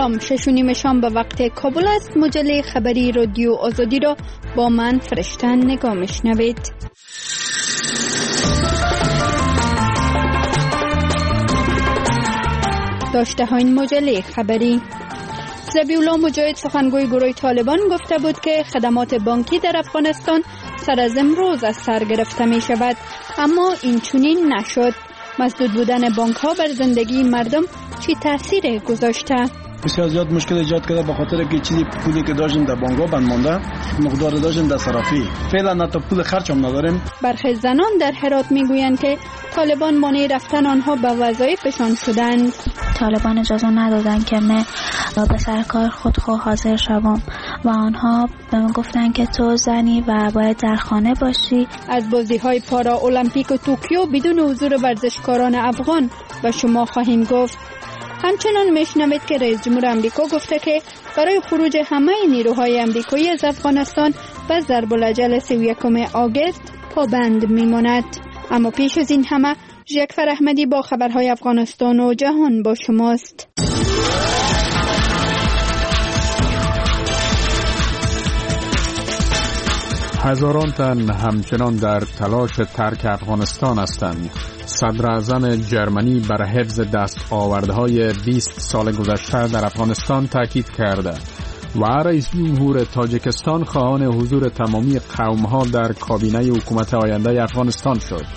سلام، 6:30 شام به وقت کابل است. مجله خبری رادیو آزادی را با من فرشتن نگاه میشنوید. داشته ها این مجله خبری: ذبیح‌الله مجاهد سخنگوی گروه طالبان گفته بود که خدمات بانکی در افغانستان سر از امروز از سر گرفته می شود، اما این چنین نشد. مسدود بودن بانک ها بر زندگی مردم چی تاثیر گذاشته؟ بسیار زیاد مشکل ایجاد کرده، به خاطر که چیزی پولی که داشتیم در بانک ها بند مانده، مقدار داشتیم در صرافی، فعلا حتی پول خرج هم نداریم. برخی زنان در هرات میگویند که طالبان مانع رفتن آنها به وظایفشان شدند. طالبان اجازه ندادن که من به سر کار خودخواه حاضر شوم و آنها به من گفتن که تو زنی و باید در خانه باشی. از بازی‌های پارا المپیک توکیو بدون حضور ورزشکاران افغان به شما خواهیم گفت. همچنان میشنوید که رئیس جمهور آمریکا گفته که برای خروج همه نیروهای آمریکایی از افغانستان به ضرب الاجل 31 آگوست پابند میماند. اما پیش از این همه ژکفر احمدی با خبرهای افغانستان و جهان با شماست. هزاران تن همچنان در تلاش ترک افغانستان هستند. صدر اعظم جرمنی بر حفظ دستاوردهای 20 سال گذشته در افغانستان تاکید کرده و رئیس جمهور تاجیکستان خواهان حضور تمامی قوم‌ها در کابینه حکومت آینده افغانستان شد.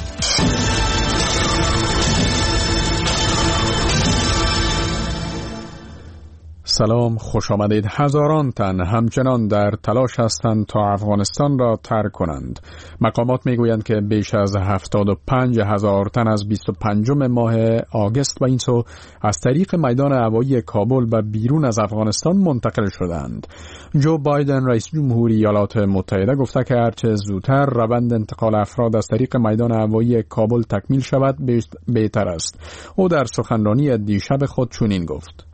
سلام، خوش آمدید. هزاران تن همچنان در تلاش هستند تا افغانستان را ترک کنند. مقامات میگویند که بیش از 75,000 تن از 25 ماه آگوست و این سو از طریق میدان هوایی کابل به بیرون از افغانستان منتقل شدند. جو بایدن رئیس جمهوری ایالات متحده گفته که هرچه زودتر روند انتقال افراد از طریق میدان هوایی کابل تکمیل شود بهتر است. او در سخنرانی دیشب خود چنین گفت: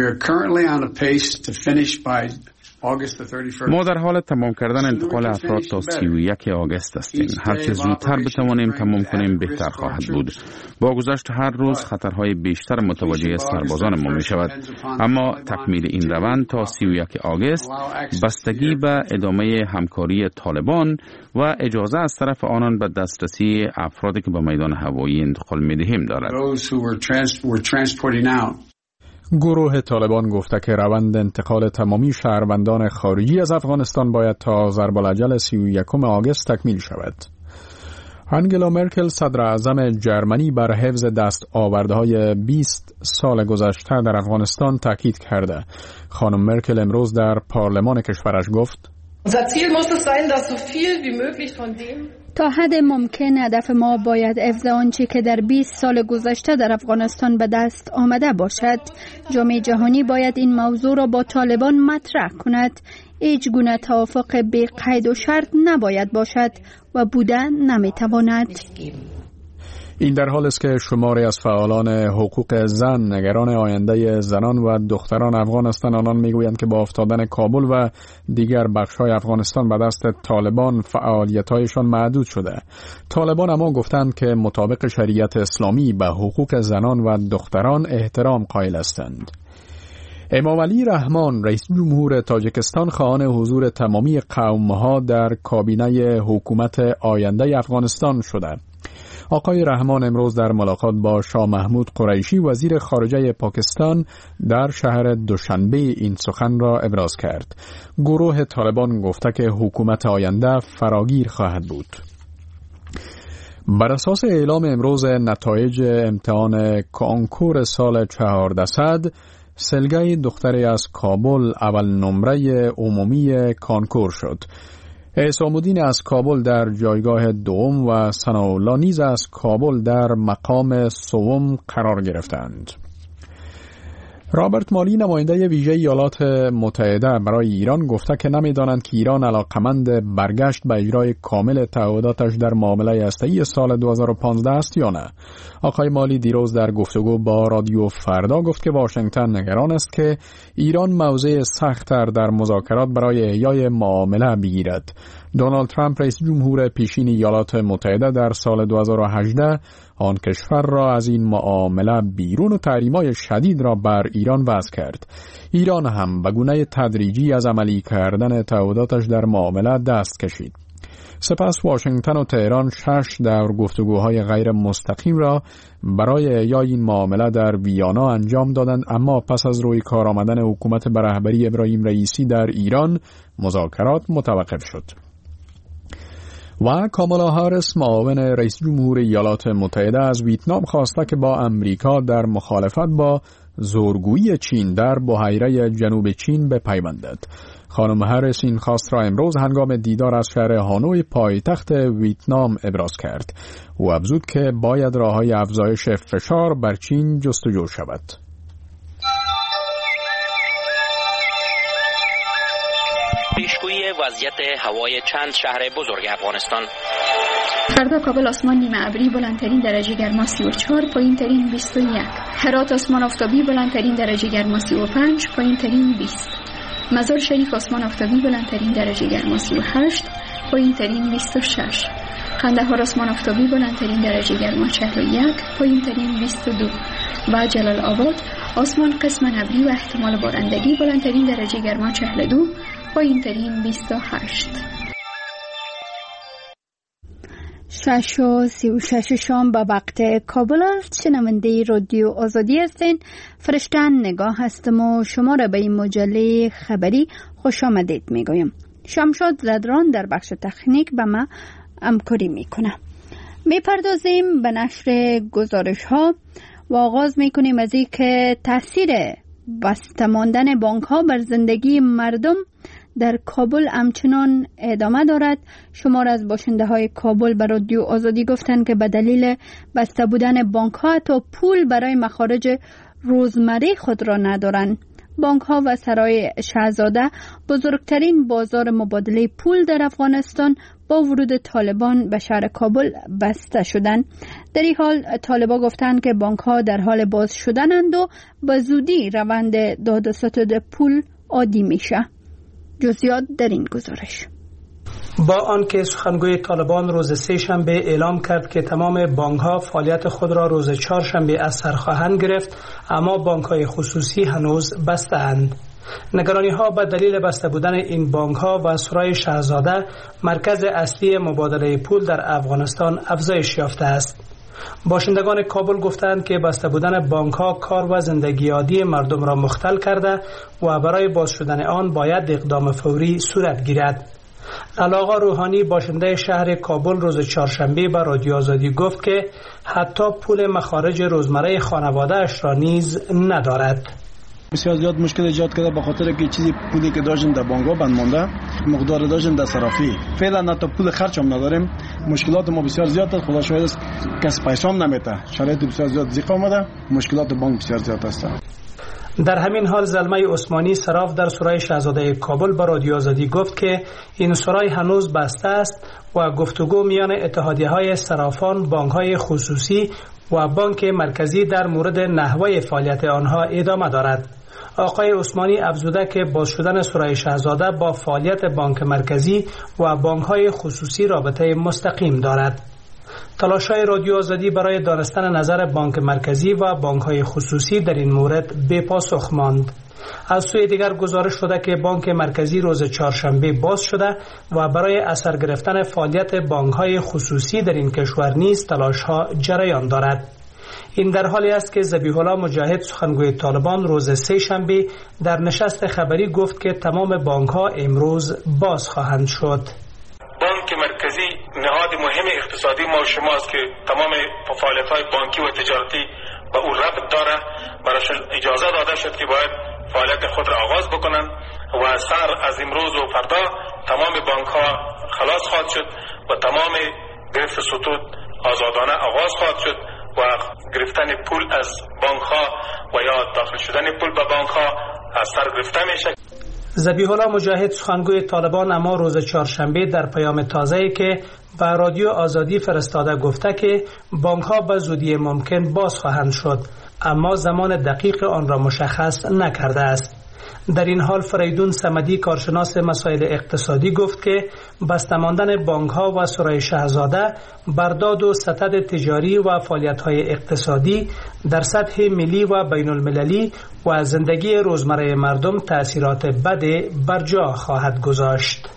ما در حال تمام کردن انتقال افراد تا 31 آگوست هستیم. هرچه زودتر بتوانیم تمام کنیم بهتر خواهد بود. با گذشت هر روز خطرهای بیشتر متوجه سربازان ما می شود، اما تکمیل این روند تا 31 آگوست بستگی به ادامه همکاری طالبان و اجازه از طرف آنان به دسترسی افرادی که به میدان هوایی انتقال می دهیم دارد. گروه طالبان گفته که روند انتقال تمامی شهروندان خارجی از افغانستان باید تا ضرب الاجل 31 آگوست تکمیل شود. انگلا مرکل صدر اعظم جرمنی بر حفظ دستاوردهای 20 سال گذشته در افغانستان تاکید کرده. خانم مرکل امروز در پارلمان کشورش گفت: تا حد ممکن هدف ما باید حفظ آنچه که در 20 سال گذشته در افغانستان به دست آمده باشد. جامعه جهانی باید این موضوع را با طالبان مطرح کند. هیچ گونه توافق بی قید و شرط نباید باشد و بودن نمیتواند. این در حال است که شماری از فعالان حقوق زن نگران آینده زنان و دختران افغان هستند. آنان میگویند که با افتادن کابل و دیگر بخش‌های افغانستان به دست طالبان فعالیت‌هایشان محدود شده. طالبان اما گفتند که مطابق شریعت اسلامی به حقوق زنان و دختران احترام قائل هستند. امامعلی رحمان رئیس جمهور تاجیکستان خواهان حضور تمامی قوم‌ها در کابینه حکومت آینده افغانستان شده. آقای رحمان امروز در ملاقات با شاه محمود قریشی وزیر خارجه پاکستان در شهر دوشنبه این سخن را ابراز کرد. گروه طالبان گفته که حکومت آینده فراگیر خواهد بود. بر اساس اعلام امروز نتایج امتحان کانکور سال 400 سلگی دختری از کابل اول نمره عمومی کانکور شد. حسامالدین از کابل در جایگاه دوم و ثناءالله نیز از کابل در مقام سوم قرار گرفتند. رابرت مالی نماینده ویژه ایالات متحده برای ایران گفته که نمی‌دانند که ایران علاقمند برگشت به اجرای کامل تعهداتش در معامله هسته‌ای سال 2015 است یا نه. آقای مالی دیروز در گفتگو با رادیو فردا گفت که واشنگتن نگران است که ایران موضع سخت‌تر در مذاکرات برای احیای معامله بگیرد. دونالد ترامپ رئیس جمهور پیشین ایالات متحده در سال 2018 آن کشور را از این معامله بیرون و تحریم‌های شدید را بر ایران وضع کرد. ایران هم به گونه تدریجی از عملی کردن تعهداتش در معامله دست کشید. سپس واشنگتن و تهران 6 دور گفتگوهای غیر مستقیم را برای احیای این معامله در ویانا انجام دادند، اما پس از روی کار آمدن حکومت به رهبری ابراهیم رئیسی در ایران مذاکرات متوقف شد. و کامالا هاریس معاون رئیس جمهور ایالات متحده از ویتنام خواسته که با امریکا در مخالفت با زورگویی چین در بحیره جنوب چین بپیوندد. خانم هاریس این خواست را امروز هنگام دیدار از شهر هانوی پایتخت ویتنام ابراز کرد. او افزود که باید راه‌های افزایش فشار بر چین جستجو شود. پیشگویی وضعیت هوای چند شهر بزرگ افغانستان. فردا کابل آسمان نیمه ابری بلندترین درجه گرما 34، پایین‌ترین 21. هرات آسمان آفتابی بلندترین درجه گرما 35، پایین‌ترین 20. مزار شریف آسمان آفتابی بلندترین درجه گرما 38، پایین‌ترین 26. قندهار آسمان آفتابی بلندترین درجه گرما 41، پایین‌ترین 22. و جلال آباد آسمان قسماً ابری و احتمال بارندگی بلندترین درجه گرما 42، پایین‌ترین 28. 6:36 شام به وقت کابل است. شنونده رادیو آزادی هستین. فرشتن نگاه هستم و شما را به این مجله خبری خوش آمدید میگویم. شمشاد زدران در بخش تکنیک به ما همکاری میکنه. میپردازیم به نشر گزارش ها و آغاز میکنیم از این که تاثیر بسته ماندن بانک ها بر زندگی مردم در کابل همچنان ادامه دارد. شمار از باشنده های کابل به رادیو آزادی گفتند که به دلیل بسته بودن بانک ها تا پول برای مخارج روزمره خود را ندارند. بانک ها و سرای شاهزاده بزرگترین بازار مبادله پول در افغانستان با ورود طالبان به شهر کابل بسته شدند. در این حال طالبان گفتند که بانک ها در حال باز شدنند و به زودی روند داد و ستد پول عادی میشه. جزئیات در این گزارش. با آنکه سخنگوی طالبان روز سه شنبه اعلام کرد که تمام بانک‌ها فعالیت خود را روز چهارشنبه از سر خواهند گرفت، اما بانک‌های خصوصی هنوز بسته اند. نگرانی‌ها به دلیل بسته بودن این بانک‌ها و سرای شاهزاده، مرکز اصلی مبادله پول در افغانستان، افزایش یافته است. باشندگان کابل گفتند که بسته بودن بانک‌ها کار و زندگی عادی مردم را مختل کرده و برای باز شدن آن باید اقدام فوری صورت گیرد. علاقه روحانی باشنده شهر کابل روز چهارشنبه به رادیو آزادی گفت که حتی پول مخارج روزمره خانواده اش را نیز ندارد. بسیار زیاد مشکل ایجاد کرده به خاطر که چیزی پولی که داشتیم در بانک‌ها بند مانده، مقدار داشتیم در صرافی. فعلا حتی پول خرج هم نداریم. مشکلات ما بسیار زیاد است. خدا شاهد است کس پیسه هم نمیده. شرایط بسیار زیاد ضیق آمده. مشکلات بانک بسیار زیاد است. در همین حال زلمه عثمانی صراف در سرای شاهزاده کابل به رادیو آزادی گفت که این سرای هنوز بسته است و گفتگو میان اتحادیه‌های صرافان، بانک‌های خصوصی و بانک مرکزی در مورد نحوه فعالیت آنها ادامه دارد. آقای عثمانی افزوده که باز شدن سرای شاهزاده با فعالیت بانک مرکزی و بانک‌های خصوصی رابطه مستقیم دارد. تلاش‌های رادیو آزادی برای دانستن نظر بانک مرکزی و بانک‌های خصوصی در این مورد بی پاسخ ماند. از سوی دیگر گزارش شده که بانک مرکزی روز چهارشنبه باز شده و برای اثر گرفتن فعالیت بانک‌های خصوصی در این کشور نیز تلاش‌ها جریان دارد. این در حالی است که ذبیح الله مجاهد سخنگوی طالبان روز سه شنبه در نشست خبری گفت که تمام بانک‌ها امروز باز خواهند شد. بانک مرکزی نهاد مهم اقتصادی ما و شماست که تمام فعالیت‌های بانکی و تجارتی به او ربط داره. براش اجازه داده شد که باید فعالیت خود را آغاز بکنند و سر از امروز و فردا تمام بانک‌ها خلاص خواهد شد و تمام گرفت سطوح آزادانه آغاز خواهد شد و گرفتن پول از بانک‌ها و یا داخل شدن پول به بانک‌ها از سر گرفته میشه. ذبیح الله مجاهد سخنگوی طالبان اما روز چهارشنبه در پیام تازه‌ای که به رادیو آزادی فرستاده گفته که بانک‌ها به زودی ممکن باز خواهند شد، اما زمان دقیق آن را مشخص نکرده است. در این حال فریدون صمدی کارشناس مسائل اقتصادی گفت که بسته ماندن بانک‌ها و سرای شاهزاده بر داد و ستد تجاری و فعالیت‌های اقتصادی در سطح ملی و بین المللی و زندگی روزمره مردم تأثیرات بد بر جا خواهد گذاشت.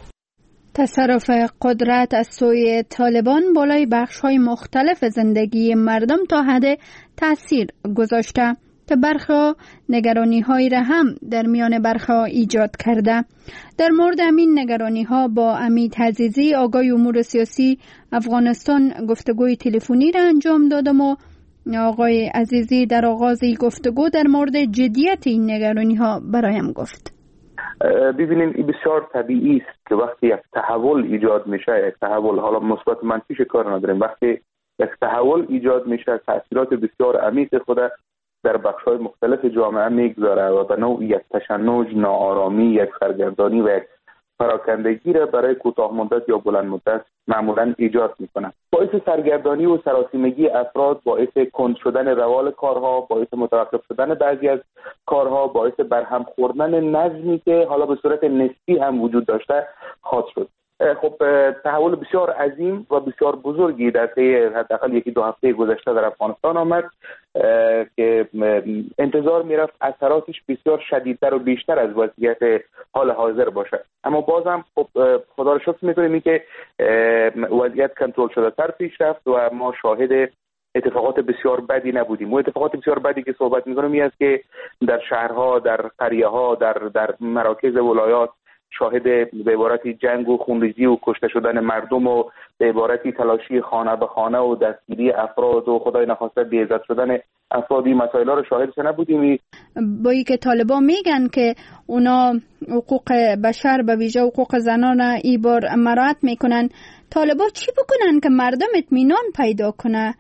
تصرف قدرت از سوی طالبان بالای بخش‌های مختلف زندگی مردم تا حد تأثیر گذاشته که برخی نگرانی‌هایی را هم در میان برخی ایجاد کرده. در مورد همین نگرانی‌ها با امید عزیزی آگاه امور سیاسی افغانستان گفتگوی تلفنی را انجام دادم و آقای عزیزی در آغاز گفتگو در مورد جدیت این نگرانی‌ها برایم گفت. ببینید این بسیار طبیعی است که وقتی یک تحول ایجاد میشه، یک تحول حالا مثبت منفیش کار نداریم، وقتی یک تحول ایجاد میشه تأثیرات بسیار عمیق خود در بخش‌های مختلف جامعه میگذاره و به نوع یک تشنج، ناآرامی، یک سرگردانی و یک پراکندگی را برای کوتاه مدت یا بلند مدت معمولا ایجاد میکنه. باعث سرگردانی و سراسیمگی افراد، باعث کند شدن روال کارها، باعث متوقف شدن بعضی از کارها، باعث برهم خوردن نظمی که حالا به صورت نسبی هم وجود داشته خواهد شد. خب تحول بسیار عظیم و بسیار بزرگی در طی حداقل یکی دو هفته گذشته در افغانستان آمد که انتظار میرفت اثراتش بسیار شدیدتر و بیشتر از وضعیت حال حاضر باشه، اما بازم خب خدا رو شکر می‌کنیم که وضعیت کنترل شده تر پیش رفت و ما شاهد اتفاقات بسیار بدی نبودیم. و اتفاقات بسیار بدی که صحبت می‌کنم این است که در شهرها، در قریه‌ها، در مراکز ولایات شاهد به عبارتی جنگ و خونریزی و کشته شدن مردم و به عبارتی تلاشی خانه به خانه و دستگیری افراد و خدای نخواسته بی‌عزت شدن افرادی مسائل رو شاهدش نبودیم. با اینکه طالبان میگن که اونا حقوق بشر به ویژه حقوق زنان ای بار مراعات میکنن، طالبان چی بکنن که مردم اطمینان پیدا کنه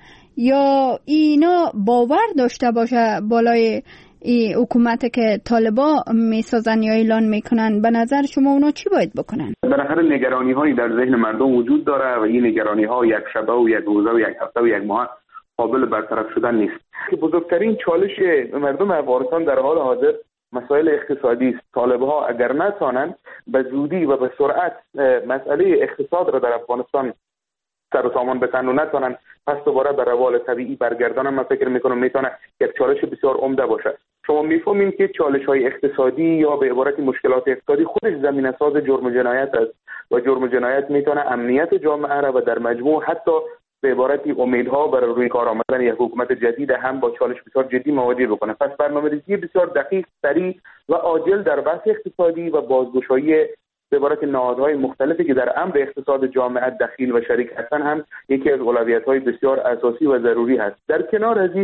یا اینا باور داشته باشه بالای این حکومت که طالبان میسازن یا اعلان میکنن؟ به نظر شما اونا چی باید بکنن؟ بالاخره نگرانی هایی در ذهن مردم وجود داره و این نگرانی ها یک شبه و یک روزه و یک هفته و یک ماه قابل برطرف شدن نیست. که بزرگترین چالش مردم افغانستان در حال حاضر مسائل اقتصادی است. طالبها اگر نتوانند به زودی و به سرعت مسئله اقتصاد را در افغانستان سر و سامان بتن و نتوانن پس دوباره به روال طبیعی برگردانن، من فکر میکنم میتونه یک چالش بسیار عمده باشه. شما میفهمین که چالش های اقتصادی یا به عبارت مشکلات اقتصادی خودش زمینه ساز جرم و جنایت است و جرم و جنایت میتونه امنیت جامعه را و در مجموع حتی به عبارتی امیدها برای روی کار آمدن یک حکومت جدید هم با چالش بسیار جدی مواجه بکنه. پس برنامه‌ریزی بسیار دقیق، سریع و عاجل در بحث اقتصادی و بازگشایی به عبارت نهادهای مختلفی که در امر اقتصاد جامعه دخیل و شریک هستند هم یکی از اولویت‌های بسیار اساسی و ضروری هست. در کنار از این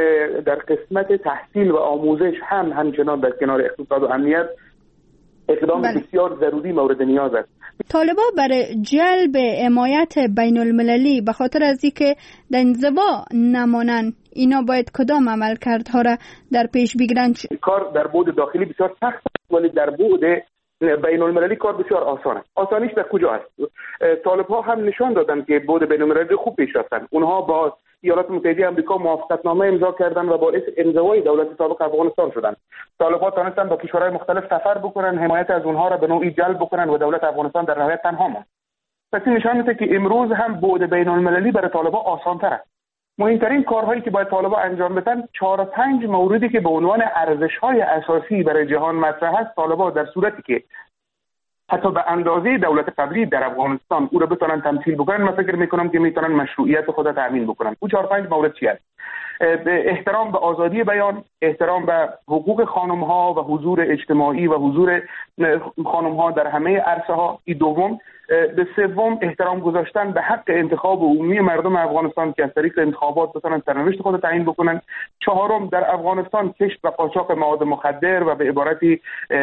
در قسمت تحصیل و آموزش همچنان در کنار اقتصاد و امنیت اقدام بسیار ضروری مورد نیاز است. طالبان برای جلب حمایت بین المللی به خاطر از اینکه در انزوا نمانند اینا باید کدام عملکردها را در پیش بگیرند؟ کار در بعد داخلی بسیار سخت است ولی در بعد بین المللی کار بسیار آسانه. آسانیش در کجا است؟ طالب‌ها هم نشان دادن که بعد بین المللی خوب پیش رفتن. اونها با ایالات متحده آمریکا موافقتنامه امضا کردن و باعث انزوای دولت سابق افغانستان شدن. طالب‌ها تونستن با کشورهای مختلف سفر بکنن، حمایت از اونها را به نوعی جلب بکنن و دولت افغانستان در نهایت تنها ماند. پس این نشان میده که امروز هم بعد بین المللی برای طالب‌ها آسان‌تر است. مهمترین کارهایی که باید طالب‌ها انجام بدن 4-5 موردی که به عنوان ارزش‌های اساسی برای جهان مطرح است، طالب‌ها در صورتی که حتی به اندازه دولت قبلی در افغانستان او را بتونن تمثیل بکنن، من فکر میکنم که میتونن مشروعیت خود را تامین بکنن. او 4-5 مورد چی است؟ احترام به آزادی بیان، احترام به حقوق خانم‌ها و حضور اجتماعی و حضور خانم‌ها در همه عرصه‌ها. این دوم. به سوم احترام گذاشتن به حق انتخاب عمومی مردم افغانستان که از طریق انتخابات بتونن سرنوشت خود تعیین بکنن. چهارم در افغانستان کشت و قاچاق مواد مخدر و به عبارتی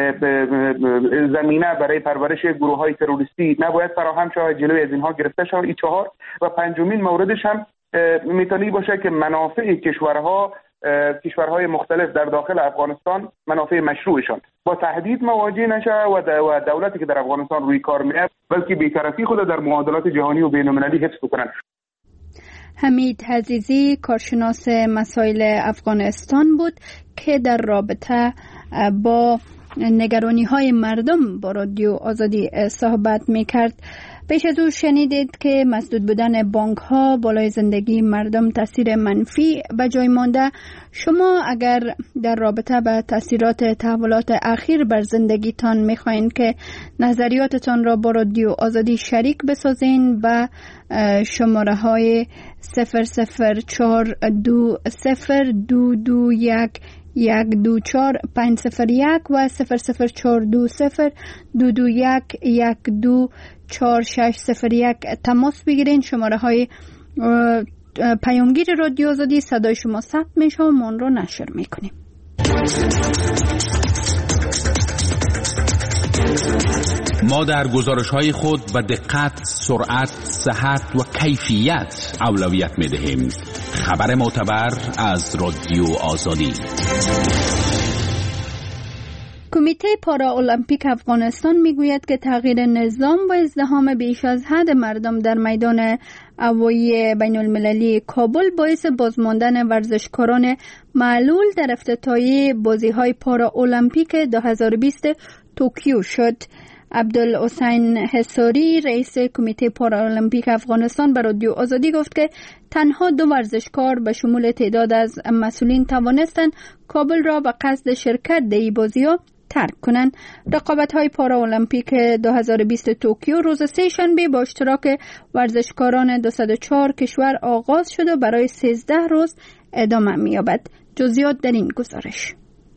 زمینه برای پرورش گروه‌های تروریستی نباید فراهم شود، جلوی از اینها گرفته شود. این 4 و پنجمین موردش هم میتونی باشه که منافع کشورهای مختلف در داخل افغانستان، منافع مشروعشان با تهدید مواجه نشه و دولتی که در افغانستان روی کار میاد بلکه بی‌طرفی خود در معادلات جهانی و بین‌المللی حفظ بکنن. حمید عزیزی کارشناس مسائل افغانستان بود که در رابطه با نگرانی های مردم با رادیو آزادی صحبت میکرد. پیش از او شنیدید که مسدود بودن بانک ها بالای زندگی مردم تاثیر منفی به جای مانده. شما اگر در رابطه با تاثیرات تحولات اخیر بر زندگیتان میخواین که نظریاتتان را با رادیو آزادی شریک بسازین به شماره های 004202221 124 و 004202221124601 تماس بگیرین. شماره های پیامگیر رادیو آزادی صدای شما ثبت میشه و من رو نشر میکنیم. ما در گزارش‌های خود به دقت، سرعت، صحت و کیفیت اولویت می‌دهیم. خبر معتبر از رادیو آزادی. کمیته پارا المپیک افغانستان میگوید که تغییر نظام و ازدحام بیش از حد مردم در میدان هوایی بین المللی کابل باعث بازماندن ورزشکاران معلول در افتتاحیه بازی‌های پارا المپیک 2020 توکیو شد. عبدالحسین حصاری رئیس کمیته پارالمپیک افغانستان به رادیو آزادی گفت که تنها 2 ورزشکار به شمول تعداد از مسئولین توانستند کابل را به قصد شرکت در این بازی‌ها ترک کنند. رقابت‌های پارالمپیک 2020 توکیو روز 3 شنبه با اشتراک ورزشکاران 204 کشور آغاز شد و برای 13 روز ادامه می‌یابد. جزئیات در این گزارش.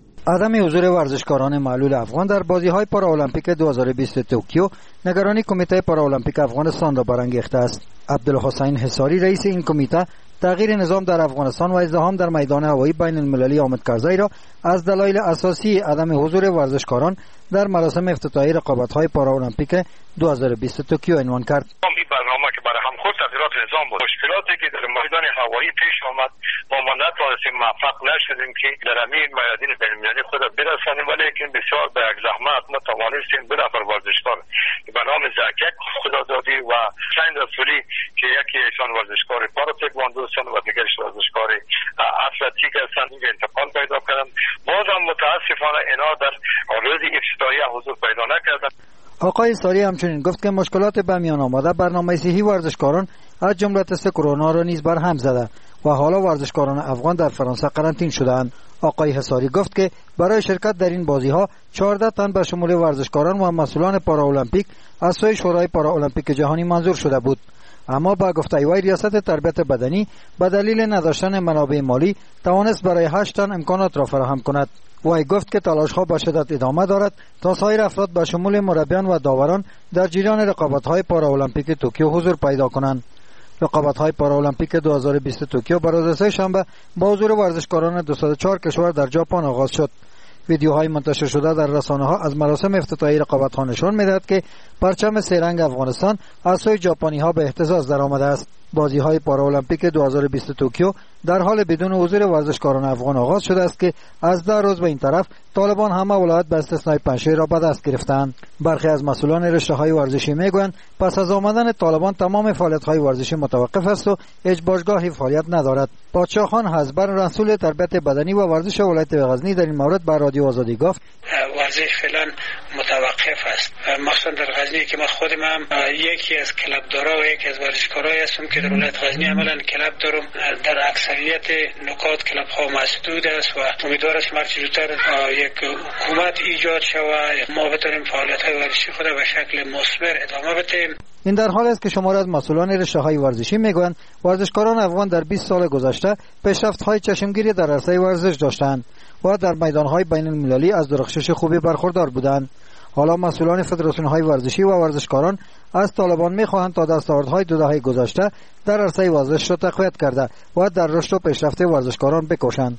عدم حضور ورزشکاران معلول افغان در بازی‌های پارالمپیک 2020 توکیو نگرانی کمیته پارالمپیک افغانستان را برانگیخته است. عبدالحسین حصاری رئیس این کمیته تغییر نظام در افغانستان و ازدحام در میدان هوایی بین المللی حامد کرزی را از دلایل اساسی عدم حضور ورزشکاران در مراسم افتتاحیه رقابت‌های پارالمپیک 2020 توکیو عنوان کرد. این برنامه که برای هم خود تغییرات نظام بود، مشکلاتی که در میدان هوایی پیش آمد ما نتوانستیم موفق نشدیم که در همین میادین بین‌المللی خود برسانیم، ولیکن بسیار به یک زحمت ما توانستیم 2 نفر ورزشکار به نام زکک خدادادی و حسین رسولی که یکی ایشان ورزشکار پارا تکواندو هستند و دیگرش ورزشکار اتلتیک هستند که انتقال پیدا کردند. بازم متاسفانه اینا در روز افتتاحیه حضور پیدا نکردند. آقای ساری همچنین گفت که مشکلات به میان آمده برنامه صحی ورزشکاران از جمله تست کرونا را نیز برهم زده و حالا ورزشکاران افغان در فرانسه قرنطین شده‌اند. آقای حصاری گفت که برای شرکت در این بازی‌ها 14 تن به شمول ورزشکاران و مسئولان پارالمپیک از سوی شورای پارالمپیک جهانی منظور شده بود، اما با گفته وی ریاست تربیت بدنی به دلیل نداشتن منابع مالی توانست برای 8 تن امکانات را فراهم کند. وی گفت که تلاش‌ها به شدت ادامه دارد تا سایر افراد به شمول مربیان و داوران در جریان رقابت‌های پارالمپیک توکیو حضور پیدا کنند. رقابت‌های پارالمپیک 2020 توکیو بر 3 شنبه با حضور ورزشکاران 204 کشور در ژاپن آغاز شد. ویدیوهای منتشر شده در رسانه‌ها از مراسم افتتاحیه رقابت‌ها نشان می‌دهد که پرچم 3 رنگ افغانستان از سوی ژاپنی‌ها به اهتزاز درآمده است. بازی‌های پارالمپیک 2020 توکیو در حال بدون حضور ورزشکاران افغان آغاز شده است که از 10 روز به این طرف طالبان همه ولایت به استثنای پنجشیر را به دست گرفتند. برخی از مسئولان رشته‌های ورزشی میگویند پس از آمدن طالبان تمام فعالیت‌های ورزشی متوقف است و هیچ باشگاهی فعالیت ندارد. پادشاه خان حزبر مسئول تربیت بدنی و ورزش ولایت غزنی در این مورد به رادیو آزادی گفت ورزش فعلا متوقف است، مخصوصا در غزنی که من خودم هم یکی از کلبدارا و یکی از ورزشکارایی هستم که در ولایت غزنی عملا کلب دارم. در اکثریت نقاط کلب ها مسدود است و امیدوار هستم هر چه زودتر یک حکومت ایجاد شود ما بتونیم فعالیت های ورزشی خود به شکل مثمر ادامه بدیم. این در حالی است که شمار از مسئولان رشته‌های ورزشی میگویند ورزشکاران افغان در 20 سال گذشته پیشرفت‌های چشمگیری در عرصه ورزش داشتند و در میدان‌های بین‌المللی از درخشش خوبی برخوردار بودند. حالا مسئولان فدراسیون‌های ورزشی و ورزشکاران از طالبان می‌خواهند تا دستاوردهای 2 دهه گذشته در عرصه ورزش را تقویت کرده و در رشد و پیشرفت ورزشکاران بکوشند.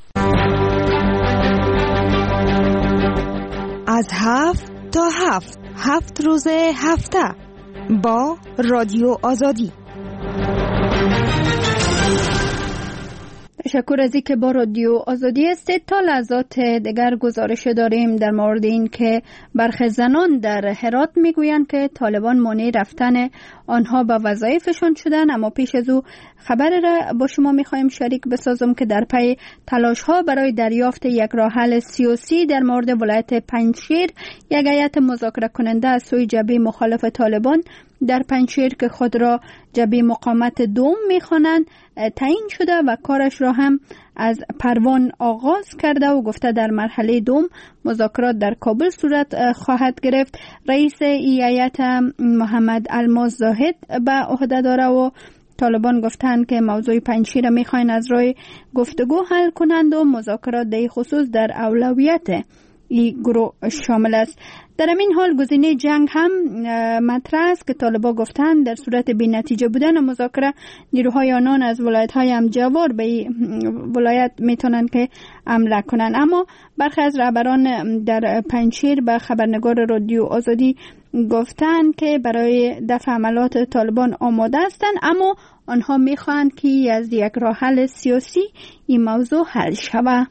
از 7 تا 7 روز هفته با رادیو آزادی. تشکر از اینکه با رادیو آزادی هستید. تا لحظات دیگر گزارش داریم در مورد این که برخی زنان در هرات میگویند که طالبان مانع رفتن آنها به وظایفشان شدن. اما پیش از او خبر را با شما میخوایم شریک بسازم که در پی تلاش ها برای دریافت یک راه حل سیاسی در مورد ولایت پنجشیر، یک هیئت مذاکره کننده از سوی جبهه مخالف طالبان در پنجشیر که خود را جبهه مقاومت دوم میخوانند تعیین شده و کارش را هم از پروان آغاز کرده و گفته در مرحله دوم مذاکرات در کابل صورت خواهد گرفت. رئیس هیئت محمد الماس زاهد به عهده داره و طالبان گفتند که موضوع پنجشیر میخواین از راه گفتگو حل کنند و مذاکرات در خصوص در اولویت این گروه شامل است. در این حال گزینه جنگ هم مطرح است که طالبان گفتند در صورت بی نتیجه بودن مذاکره نیروهای آنان از ولایت‌های همجوار به ولایت میتونن که حمله کنند. اما برخی از رهبران در پنجشیر به خبرنگار رادیو آزادی گفتند که برای دفع عملات طالبان آماده هستند، اما آنها میخواهند که از یک راه حل سیاسی این موضوع حل شود.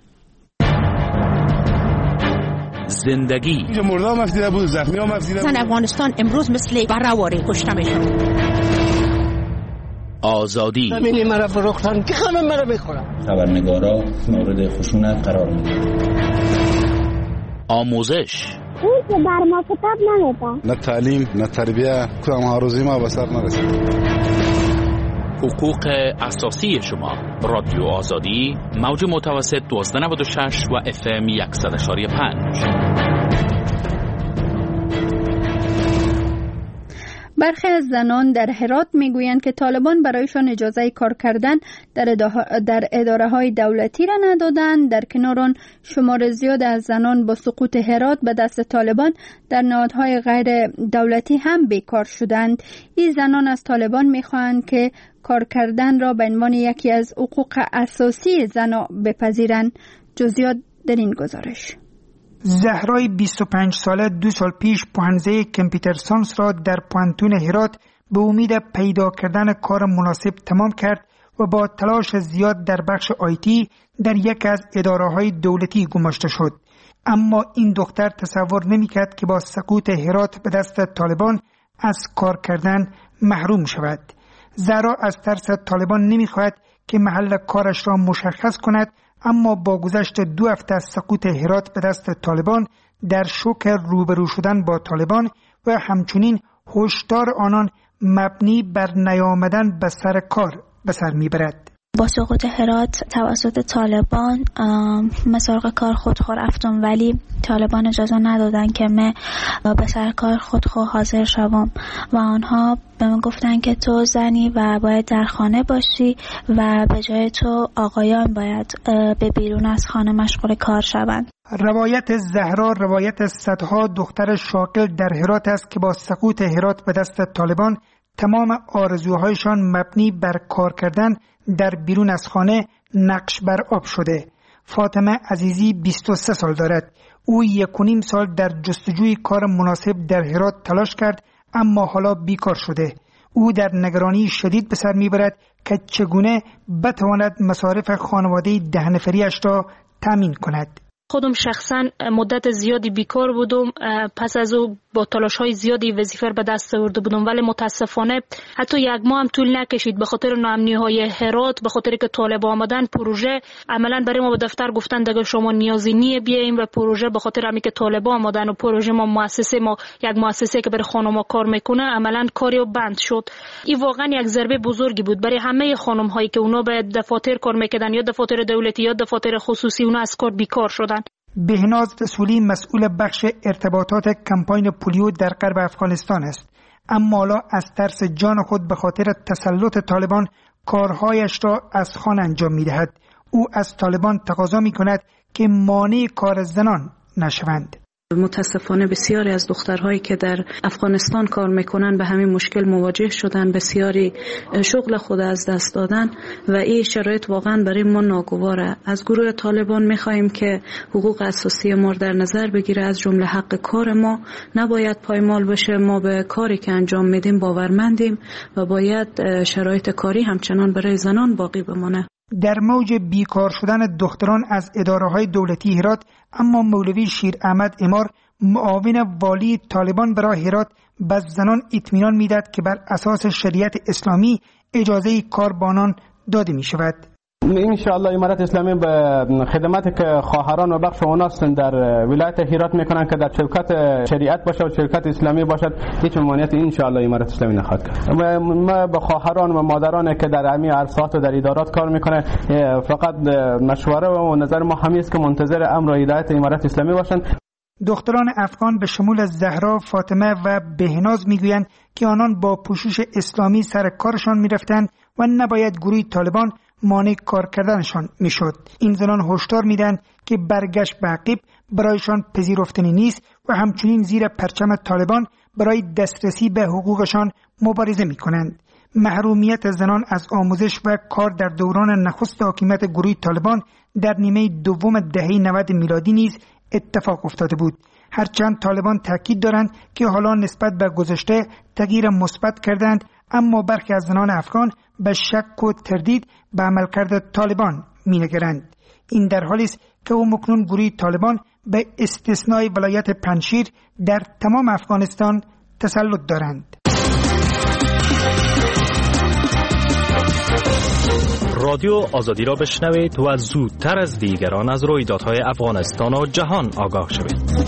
زندگی مردم مفیده بود، زخمی ها مفیده بود. زن افغانستان امروز مثل برهواری کشته میشن. آزادی همینی مرا فروختن که خانم مرا بخورم. خبرنگارا مورد خشونت قرار میدن. آموزش اون که بر ما کتاب نمیده. نه تعلیم نه تربیه کدام هاروزی ما به سر نرسید. حقوق اساسی شما. رادیو آزادی موج متوسط 1296 و FM 100.5. برخی از زنان در هرات میگویند که طالبان برایشان اجازه کار کردن در اداره های دولتی را ندادند. در کنار آن شمار زیاد از زنان با سقوط هرات به دست طالبان در نهادهای غیر دولتی هم بیکار شدند. این زنان از طالبان میخواهند که کار کردن را به عنوان یکی از حقوق اساسی زنان بپذیرند. جزئیات در این گزارش. زهرای 25 ساله 2 سال پیش پوهنده کامپیوتر ساینس را در پوهنتون هرات به امید پیدا کردن کار مناسب تمام کرد و با تلاش زیاد در بخش آیتی در یک از اداره‌های دولتی گماشته شد. اما این دختر تصور نمی‌کرد که با سقوط هرات به دست طالبان از کار کردن محروم شود. زهرا از ترس طالبان نمی‌خواهد که محل کارش را مشخص کند، اما با گذشت 2 هفته از سقوط هرات به دست طالبان در شوک روبرو شدن با طالبان و همچنین هشدار آنان مبنی بر نیامدن به سر کار به سر میبرد. با سقوط هرات توسط طالبان مسارق کار خودخو رفتم، ولی طالبان اجازه ندادن که من به سر کار خودخو حاضر شوم و آنها به من گفتن که تو زنی و باید در خانه باشی و به جای تو آقایان باید به بیرون از خانه مشغول کار شوند. روایت زهرا روایت صدها دختر شاغل در هرات است که با سقوط هرات به دست طالبان تمام آرزوهایشان مبنی بر کار کردن در بیرون از خانه نقش بر آب شده. فاطمه عزیزی 23 سال دارد. او 1.5 سال در جستجوی کار مناسب در هرات تلاش کرد، اما حالا بیکار شده. او در نگرانی شدید به سر میبرد که چگونه بتواند مصارف خانواده 10 نفریش را تامین کند. خودم شخصا مدت زیادی بیکار بودم، پس از او با تلاش‌های زیادی وظیفه به دست آورده بودم، ولی متاسفانه حتی 1 ماه هم طول نکشید به خاطر ناامنی‌های هرات، به خاطر که طالب آمدن پروژه عملاً برای ما به دفتر گفتن دیگه شما نیازی نیه بیایم و پروژه به خاطر همین که طالب آمدن و پروژه ما یک مؤسسه که برای خانم‌ها کار میکنه عملاً کاریو بند شد. این واقعا یک ضربه بزرگی بود برای همه خانم‌هایی که اونا به دفاتر کار میکردن یا دفاتر دولتی یا دفاتر خصوصی، اونا از کار بیکار شدن. بهناز رسولی مسئول بخش ارتباطات کمپاین پولیو در غرب افغانستان است، اما حالا از ترس جان خود به خاطر تسلط طالبان کارهایش را از خانه انجام می‌دهد. او از طالبان تقاضا می‌کند که مانع کار زنان نشوند. متاسفانه بسیاری از دخترهایی که در افغانستان کار میکنن به همین مشکل مواجه شدن، بسیاری شغل خود از دست دادن و این شرایط واقعا برای ما ناگواره. از گروه طالبان میخواهیم که حقوق اساسی ما در نظر بگیره، از جمله حق کار ما نباید پایمال بشه. ما به کاری که انجام میدیم باورمندیم و باید شرایط کاری همچنان برای زنان باقی بمانه. در موج بیکار شدن دختران از اداره‌های دولتی هرات، اما مولوی شیر احمد امار، معاون والی طالبان برای هرات، به زنان اطمینان می‌دهد که بر اساس شریعت اسلامی اجازه کار به آنان داده می‌شود. ان شاء الله امارت اسلامی به خدماتی که خواهران و بخش اوناست در ولایت هرات میکنن که در شرکت شریعت باشه و شرکت اسلامی باشد، هیچ ممانعتی ان شاء الله امارت اسلامی نخواهد کرد. ما به خواهران و مادران که در امی عرصات و در ادارات کار میکنه فقط مشوره و نظر ما همین است که منتظر امر و هدایت امارت اسلامی باشند. دختران افغان به شمول زهرا، فاطمه و بهناز میگویند که آنان با پوشش اسلامی سر کارشان میرفتند و نباید گروه طالبان مانع کار کردنشان میشد. این زنان هشدار میدن که برگشت به عقب برایشان پذیرفتنی نیست و همچنین زیر پرچم طالبان برای دسترسی به حقوقشان مبارزه میکنند. محرومیت زنان از آموزش و کار در دوران نخست حاکمیت گروه طالبان در نیمه دوم دهه 90 میلادی نیز اتفاق افتاده بود. هرچند طالبان تاکید دارند که حالا نسبت به گذشته تغییر مثبت کردند، اما برخی از زنان افغان به شک و تردید به عملکرد طالبان می‌نگرند. این در حالی است که اکنون گروه طالبان به استثنای ولایت پنجشیر در تمام افغانستان تسلط دارند. رادیو آزادی را بشنوید و زودتر از دیگران از رویدادهای افغانستان و جهان آگاه شوید.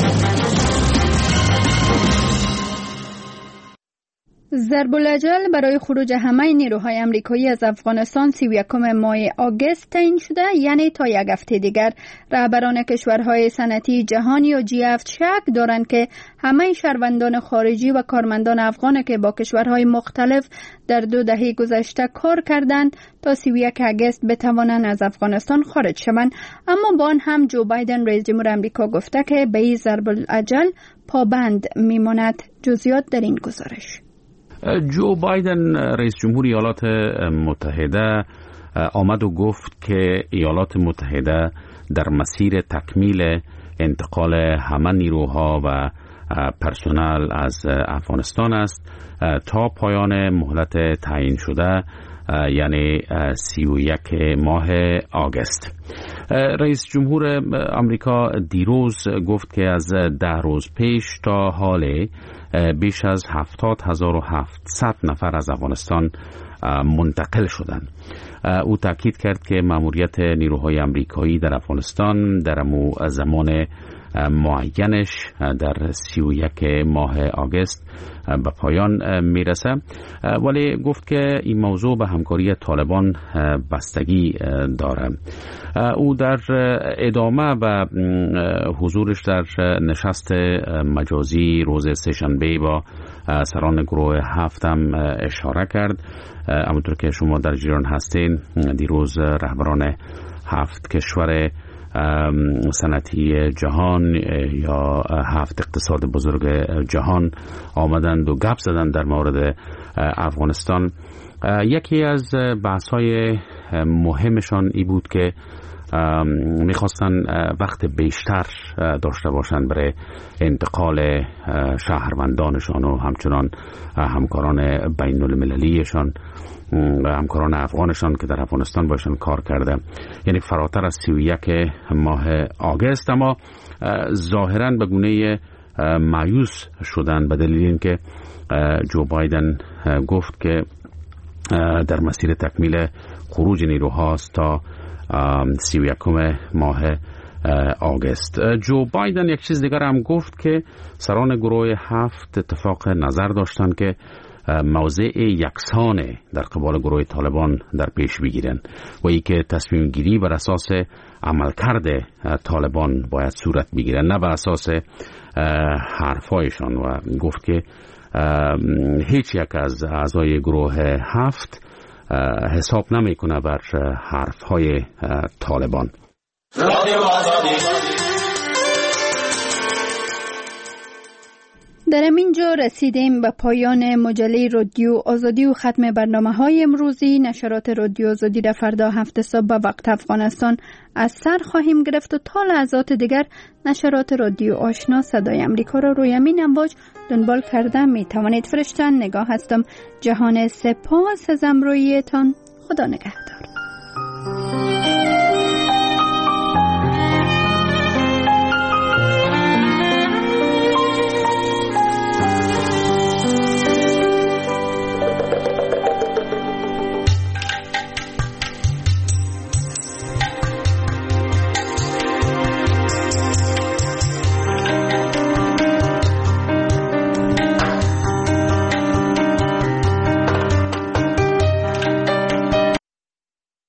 ضرب الاجل برای خروج همه نیروهای امریکایی از افغانستان 31 ماه آگوست تعیین شده، یعنی تا یک هفته دیگر. رهبران کشورهای صنعتی جهانی و G7 شک دارند که همه شهروندان خارجی و کارمندان افغان که با کشورهای مختلف در 2 دهه گذشته کار کردند تا 31 آگوست بتوانند از افغانستان خارج شوند. اما با آن هم جو بایدن رئیس جمهور آمریکا گفته که به این ضرب الاجل پابند میماند. جزئیات در این گزارش. جو بایدن رئیس جمهور ایالات متحده آمد و گفت که ایالات متحده در مسیر تکمیل انتقال همه نیروها و پرسنل از افغانستان است تا پایان مهلت تعیین شده، یعنی 31 ماه آگوست. رئیس جمهور آمریکا دیروز گفت که از 10 روز پیش تا حال بیش از 70,700 نفر از افغانستان منتقل شدند. او تاکید کرد که مأموریت نیروهای آمریکایی در افغانستان در زمان معینش در 31 ماه آگوست به پایان میرسه، ولی گفت که این موضوع به همکاری طالبان بستگی داره. او در ادامه و حضورش در نشست مجازی روز سه‌شنبه با سران گروه 7 هم اشاره کرد. همونطور که شما در جریان هستین، دیروز رهبران 7 کشور صنعتی جهان یا 7 اقتصاد بزرگ جهان آمدند و گپ زدند در مورد افغانستان. یکی از بحث‌های مهمشان ای بود که میخواستن وقت بیشتر داشته باشند برای انتقال شهروندانشان و همچنان همکاران بین المللیشان و همکاران افغانشان که در افغانستان باشن کار کرده، یعنی فراتر از 31 ماه آگوست. اما ظاهراً به گونه مایوس شدن به دلیل اینکه جو بایدن گفت که در مسیر تکمیل خروج نیروهاست تا 31 ماه آگوست. جو بایدن یک چیز دیگر هم گفت که سران گروه 7 اتفاق نظر داشتند که موضع یکسان در قبال گروه طالبان در پیش بگیرند و ای که تصمیم گیری بر اساس عملکرد طالبان باید صورت بگیرند، نه بر اساس حرفایشان. و گفت که هیچ یک از اعضای گروه 7 حساب نمیکنه بر حرفهای طالبان. در اینجا رسیدیم به پایان مجله رادیو آزادی و ختم برنامه‌های امروزی. نشرات رادیو آزادی را فردا 7 صبح به وقت افغانستان از سر خواهیم گرفت و تا لحظات دیگر نشرات رادیو آشنا صدای امریکا را روی همین امواج دنبال کرده می توانید. فرشتن نگاه هستم. جهان سپاس از همراهیتان. خدا نگهدار. شد.